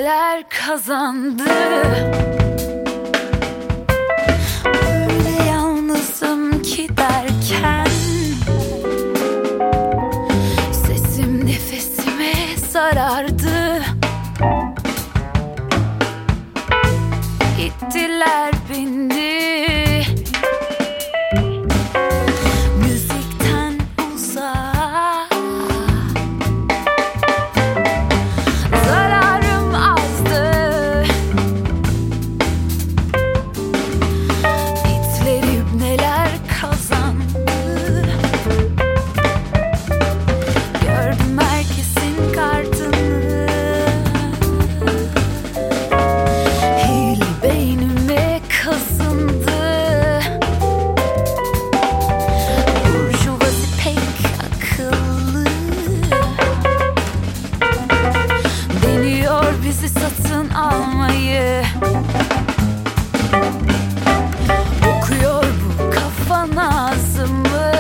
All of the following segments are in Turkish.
neler kazandı. Öyle yalnızım ki derken sesim nefesime sarardı. İttiler bindi müzikten uzağa. Zararım azdı, itlerim neler kazandı. Gördüm herkesin kartını, hile beynime kazındı. Burjuvazi pek akıllı, deniyor bizi satın almayı. Okuyor bu kafa nazımı,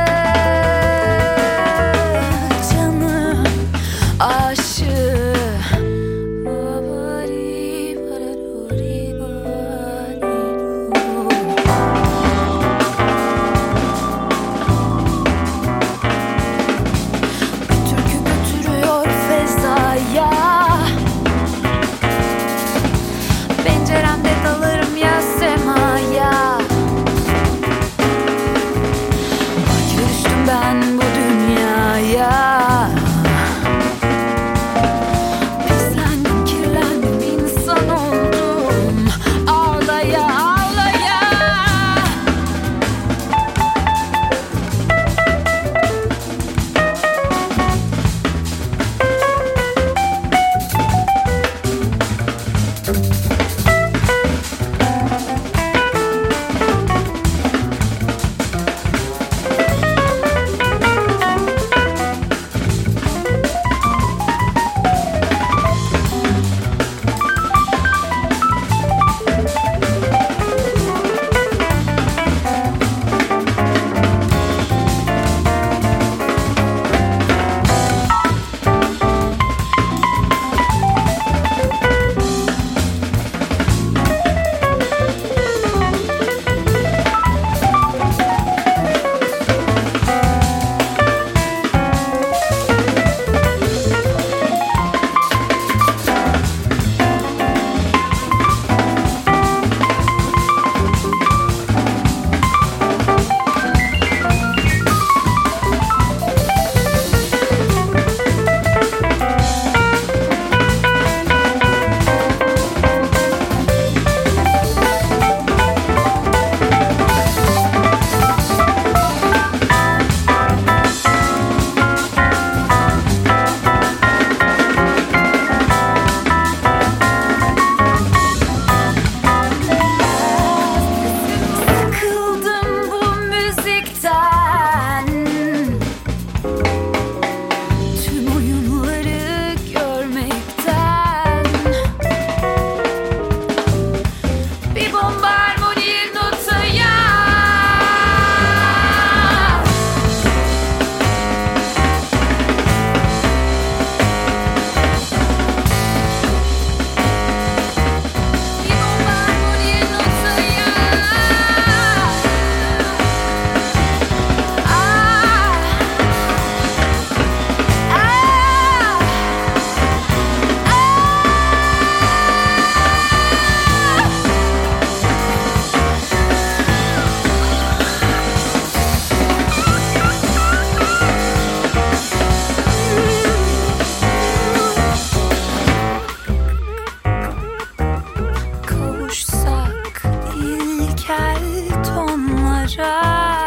canım aşığı. Türkü götürüyor fezaya, penceremde dalarım ya semaya. Fakir düştüm ben bu dünyaya, pislendim kirlendim insan oldum, ağlaya ağlaya. Sıkıldım bu müzikten, tüm oyunları görmekten. Bir bomba armoni notaya, bir bomba armoni notaya. Kavuşsak ilkel tonlara,